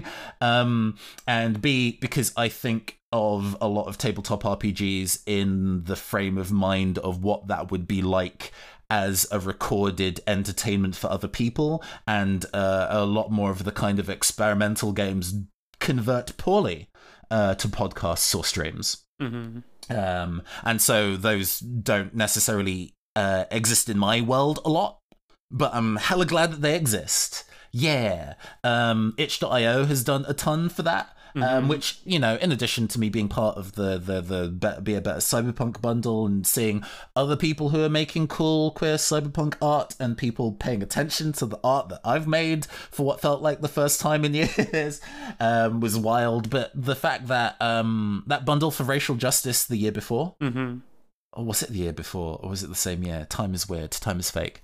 And B, because I think of a lot of tabletop RPGs in the frame of mind of what that would be like as a recorded entertainment for other people, and a lot more of the kind of experimental games convert poorly to podcasts or streams. And so those don't necessarily exist in my world a lot, but I'm hella glad that they exist. Yeah. Itch.io has done a ton for that. Which, you know, in addition to me being part of the Be a Better Cyberpunk bundle and seeing other people who are making cool queer cyberpunk art and people paying attention to the art that I've made for what felt like the first time in years was wild. But the fact that that bundle for racial justice the year before, or was it the year before, or was it the same year? Time is weird. Time is fake.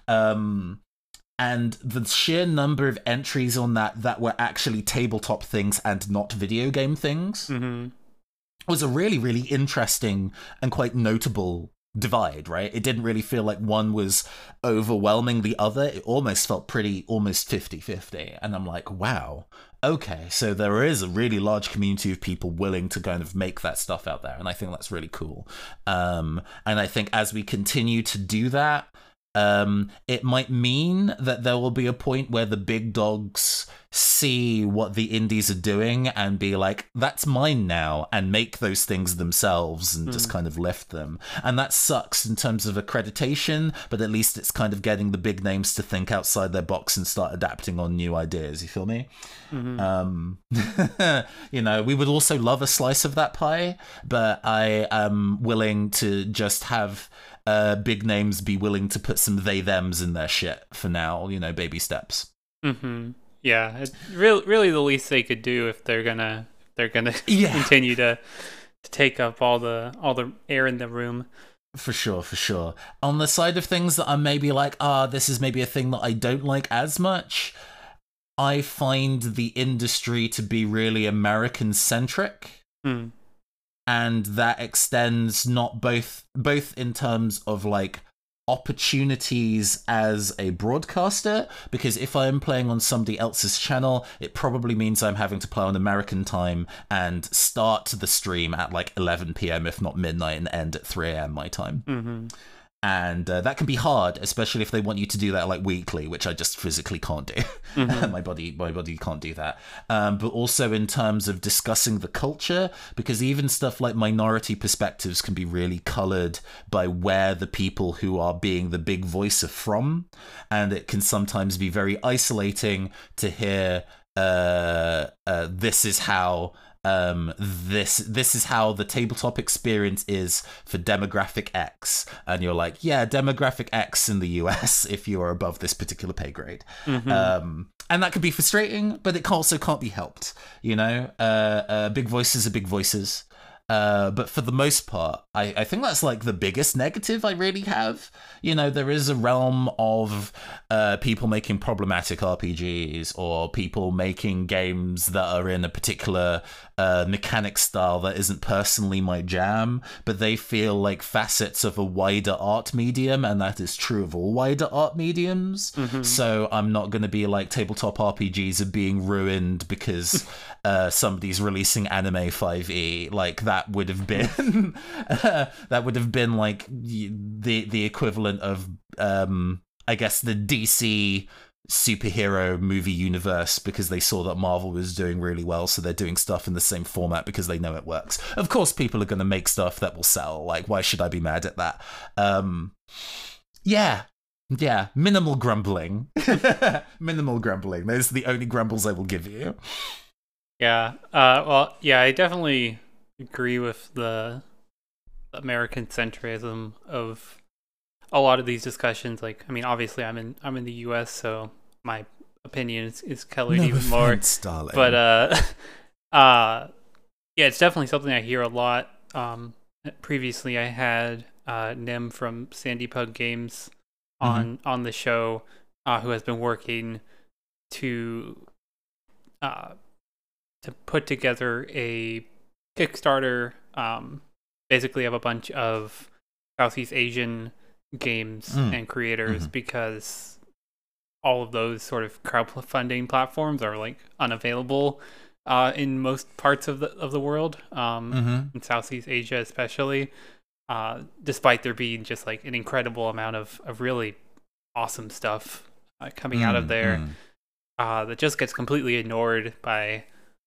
And the sheer number of entries on that were actually tabletop things and not video game things was a really, really interesting and quite notable divide, right? It didn't really feel like one was overwhelming the other. It almost felt almost 50-50. And I'm like, wow, okay, so there is a really large community of people willing to kind of make that stuff out there. And I think that's really cool. And I think as we continue to do that, it might mean that there will be a point where the big dogs see what the indies are doing and be like, that's mine now, and make those things themselves and just kind of lift them. And that sucks in terms of accreditation, but at least it's kind of getting the big names to think outside their box and start adapting on new ideas. You feel me? You know, we would also love a slice of that pie, but I am willing to just have big names be willing to put some they-thems in their shit for now, you know, baby steps. Yeah, it's really the least they could do if they're gonna continue to take up all the air in the room. For sure. On the side of things that I'm maybe like, this is maybe a thing that I don't like as much, I find the industry to be really American-centric. And that extends not both in terms of like opportunities as a broadcaster, because if I'm playing on somebody else's channel, it probably means I'm having to play on American time and start the stream at like 11 p.m. if not midnight and end at 3 a.m. my time. And that can be hard, especially if they want you to do that like weekly, which I just physically can't do. My body can't do that. But also in terms of discussing the culture, because even stuff like minority perspectives can be really colored by where the people who are being the big voice are from. And it can sometimes be very isolating to hear this is how this is how the tabletop experience is for demographic X, and you're like, yeah, demographic X in the US if you are above this particular pay grade. And that can be frustrating, but it also can't be helped, you know. Big voices are big voices. But for the most part, I think that's like the biggest negative I really have. You know, there is a realm of people making problematic RPGs, or people making games that are in a particular mechanic style that isn't personally my jam, but they feel like facets of a wider art medium, and that is true of all wider art mediums. So I'm not going to be like, tabletop RPGs are being ruined because somebody's releasing Anime 5e. Like, that would have been that would have been like the equivalent of I guess the DC superhero movie universe, because they saw that Marvel was doing really well, so they're doing stuff in the same format because they know it works. Of course, people are going to make stuff that will sell. Like, why should I be mad at that? Yeah, minimal grumbling. Minimal grumbling. Those are the only grumbles I will give you. Yeah. Well, yeah, I definitely agree with the American centrism of a lot of these discussions. Like, I mean, obviously, I'm in the U.S., so my opinion is colored even more. Darling. But yeah, it's definitely something I hear a lot. Previously, I had Nim from Sandy Pug Games on the show, who has been working to put together a Kickstarter, basically of a bunch of Southeast Asian games and creators, because all of those sort of crowdfunding platforms are like unavailable in most parts of the world, in Southeast Asia especially, despite there being just like an incredible amount of really awesome stuff coming out of there, that just gets completely ignored by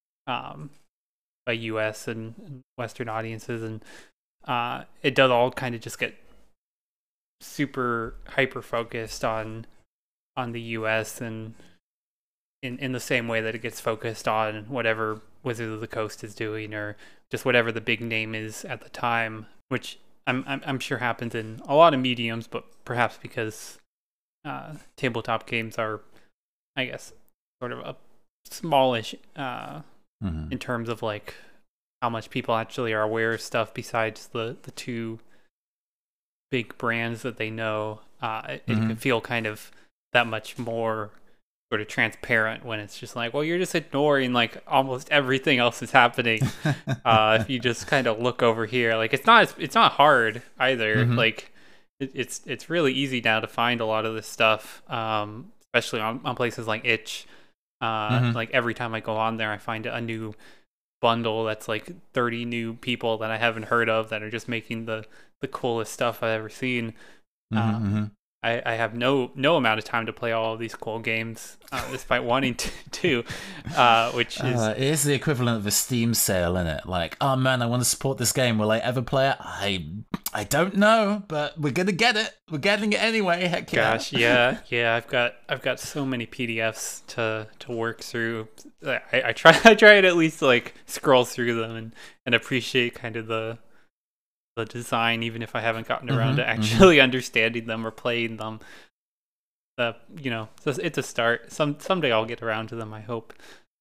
US and Western audiences, and it does all kind of just get super hyper focused on the US, and in the same way that it gets focused on whatever Wizards of the Coast is doing, or just whatever the big name is at the time, which I'm sure happens in a lot of mediums, but perhaps because tabletop games are, I guess, sort of a smallish in terms of like how much people actually are aware of stuff besides the two big brands that they know. It can feel kind of that much more sort of transparent when it's just like, well, you're just ignoring like almost everything else that's happening. If you just kind of look over here, like it's not hard either. Like it's really easy now to find a lot of this stuff, especially on places like Itch. Like every time I go on there, I find a new bundle that's like 30 new people that I haven't heard of that are just making the coolest stuff I've ever seen. I have no amount of time to play all of these cool games, despite wanting to, which is... it is the equivalent of a Steam sale, isn't it? Like, oh man, I want to support this game. Will I ever play it? I don't know, but we're gonna get it. We're getting it anyway. Heck yeah. Gosh, yeah. I've got so many PDFs to work through. I try to at least like scroll through them and appreciate kind of the design, even if I haven't gotten around to actually understanding them or playing them. You know, so it's a start. Someday I'll get around to them, I hope.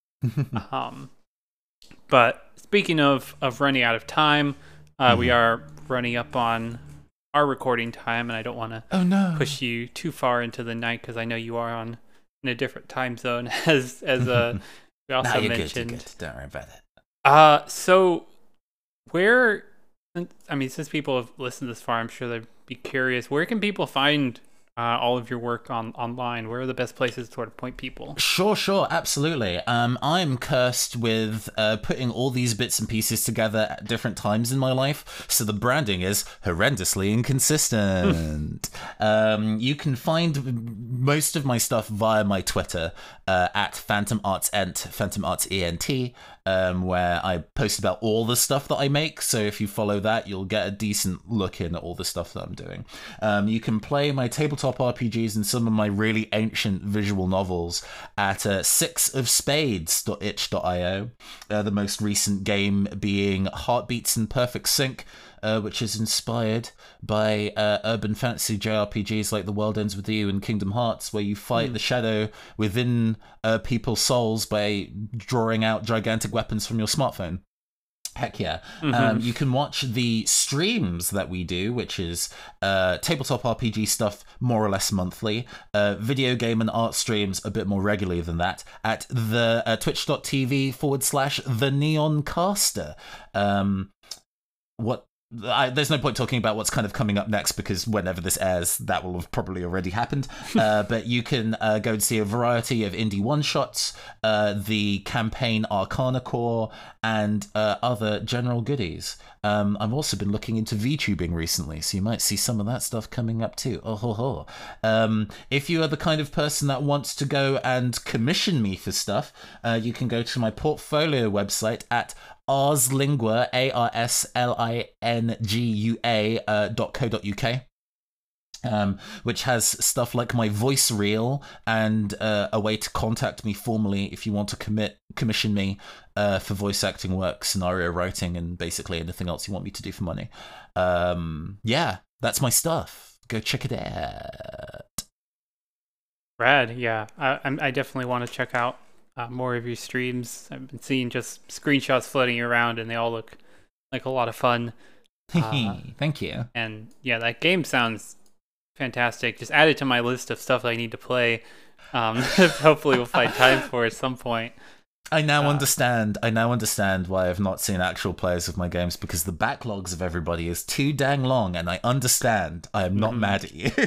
But speaking of running out of time, we are running up on our recording time, and I don't want to push you too far into the night, because I know you are in a different time zone, as we also mentioned. You're good. Don't worry about it. So where... I mean, since people have listened this far, I'm sure they'd be curious. Where can people find all of your work online? Where are the best places to sort of point people? Sure, absolutely. I'm cursed with putting all these bits and pieces together at different times in my life, so the branding is horrendously inconsistent. You can find most of my stuff via my Twitter at PhantomArtsEnt, PhantomArtsEnt, where I post about all the stuff that I make. So if you follow that, you'll get a decent look in at all the stuff that I'm doing. You can play my tabletop RPGs and some of my really ancient visual novels at sixofspades.itch.io. The most recent game being Heartbeats in Perfect Sync, which is inspired by urban fantasy JRPGs like The World Ends With You and Kingdom Hearts, where you fight the shadow within people's souls by drawing out gigantic weapons from your smartphone. Heck yeah. You can watch the streams that we do, which is tabletop RPG stuff more or less monthly, video game and art streams a bit more regularly than that, at the twitch.tv/the Neon Caster. What there's no point talking about what's kind of coming up next because whenever this airs, that will have probably already happened. But you can go and see a variety of indie one-shots, the campaign Arcana Core, and other general goodies. I've also been looking into VTubing recently, so you might see some of that stuff coming up too. Oh ho ho. If you are the kind of person that wants to go and commission me for stuff, you can go to my portfolio website at arslingua, ARSLINGUA.co.uk. Which has stuff like my voice reel and a way to contact me formally if you want to commission me for voice acting work, scenario writing, and basically anything else you want me to do for money. Yeah, that's my stuff. Go check it out. Rad, yeah. I definitely want to check out more of your streams. I've been seeing just screenshots floating around, and they all look like a lot of fun. Thank you. And yeah, that game sounds fantastic. Just add it to my list of stuff I need to play. Hopefully we'll find time for at some point. I now understand why I've not seen actual players of my games, because the backlogs of everybody is too dang long, and I understand. I am not mad at you.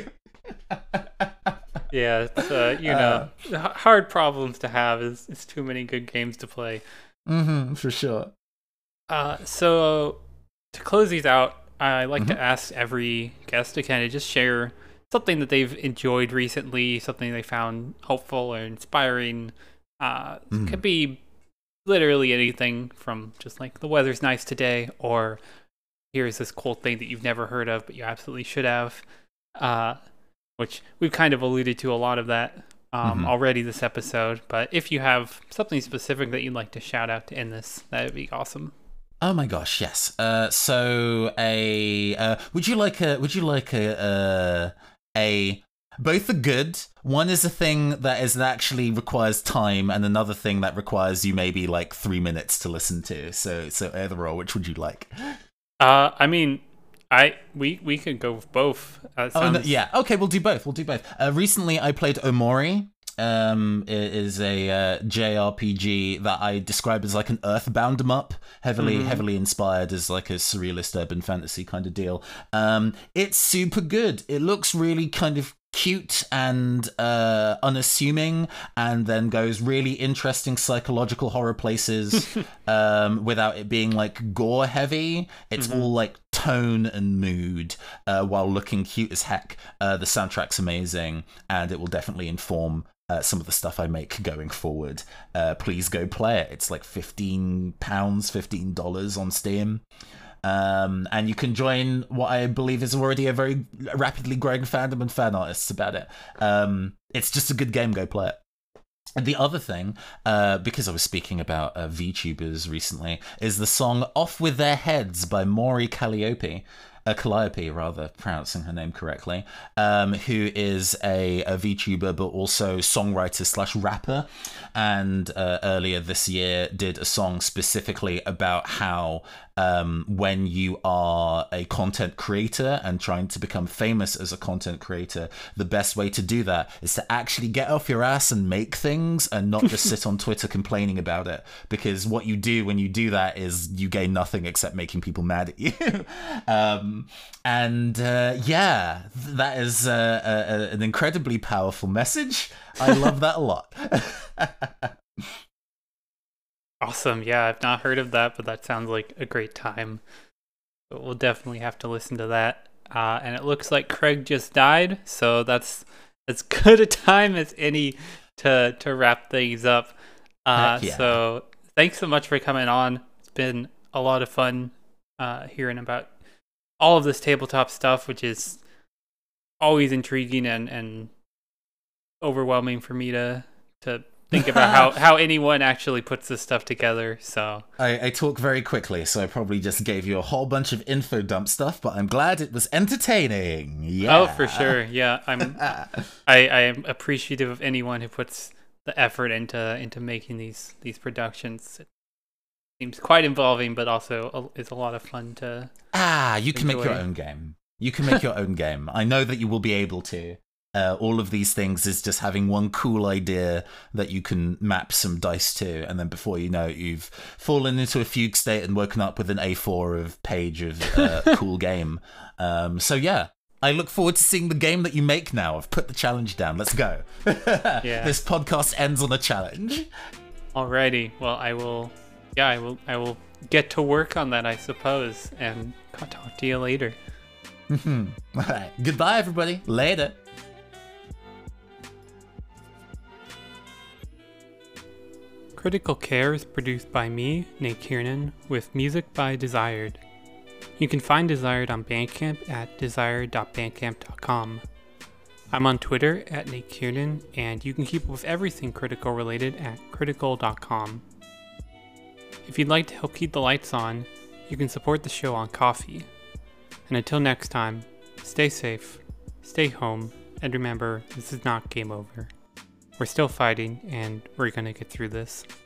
Yeah, it's, hard problems to have is too many good games to play. For sure. So to close these out, I like to ask every guest to kind of just share something that they've enjoyed recently, something they found helpful or inspiring. It could be literally anything from just like the weather's nice today, or here's this cool thing that you've never heard of but you absolutely should have. Which we've kind of alluded to a lot of that already this episode. But if you have something specific that you'd like to shout out to end this, that would be awesome. Oh my gosh, yes. So would you like both are good. One is a thing that actually requires time, and another thing that requires you maybe like 3 minutes to listen to. So either or, which would you like? I mean, we could go with both. Yeah. Okay, we'll do both. Recently, I played Omori. It is a JRPG that I describe as like an Earthbound 'em up, heavily inspired as like a surrealist urban fantasy kind of deal. It's super good. It looks really kind of cute and unassuming, and then goes really interesting psychological horror places without it being like gore heavy. It's all like tone and mood while looking cute as heck. The soundtrack's amazing, and it will definitely inform some of the stuff I make going forward. Please go play it. It's like $15 on Steam. And you can join what I believe is already a very rapidly growing fandom and fan artists about it. It's just a good game. Go play it. And the other thing, because I was speaking about VTubers recently, is the song "Off with Their Heads" by Maury Calliope. Calliope, rather, pronouncing her name correctly, who is a VTuber but also songwriter/rapper, and earlier this year did a song specifically about how when you are a content creator and trying to become famous as a content creator, the best way to do that is to actually get off your ass and make things and not just sit on Twitter complaining about it, because what you do when you do that is you gain nothing except making people mad at you. Yeah, that is an incredibly powerful message. I love that a lot. Awesome. Yeah, I've not heard of that, but that sounds like a great time. But we'll definitely have to listen to that. And it looks like Craig just died, so that's as good a time as any to wrap things up. Yeah. So thanks so much for coming on. It's been a lot of fun hearing about all of this tabletop stuff, which is always intriguing and overwhelming for me to think about how anyone actually puts this stuff together. So I talk very quickly, so I probably just gave you a whole bunch of info dump stuff, but I'm glad it was entertaining. Yeah. Oh, for sure. Yeah, I am appreciative of anyone who puts the effort into making these productions. It seems quite involving, but also is a lot of fun to. You can make your own game. You can make your own game. I know that you will be able to. all of these things is just having one cool idea that you can map some dice to, and then before you know it, you've fallen into a fugue state and woken up with an A4 of page of cool game. So yeah, I look forward to seeing the game that you make now. I've put the challenge down. Let's go. Yeah. This podcast ends on a challenge. Alrighty. Well, I will get to work on that, I suppose, and I'll talk to you later. All right. Goodbye, everybody. Later. Critical Care is produced by me, Nate Kiernan, with music by Desired. You can find Desired on Bandcamp at desired.bandcamp.com. I'm on Twitter at Nate Kiernan, and you can keep up with everything Critical related at critical.com. If you'd like to help keep the lights on, you can support the show on Ko-fi. And until next time, stay safe, stay home, and remember, this is not game over. We're still fighting, and we're gonna get through this.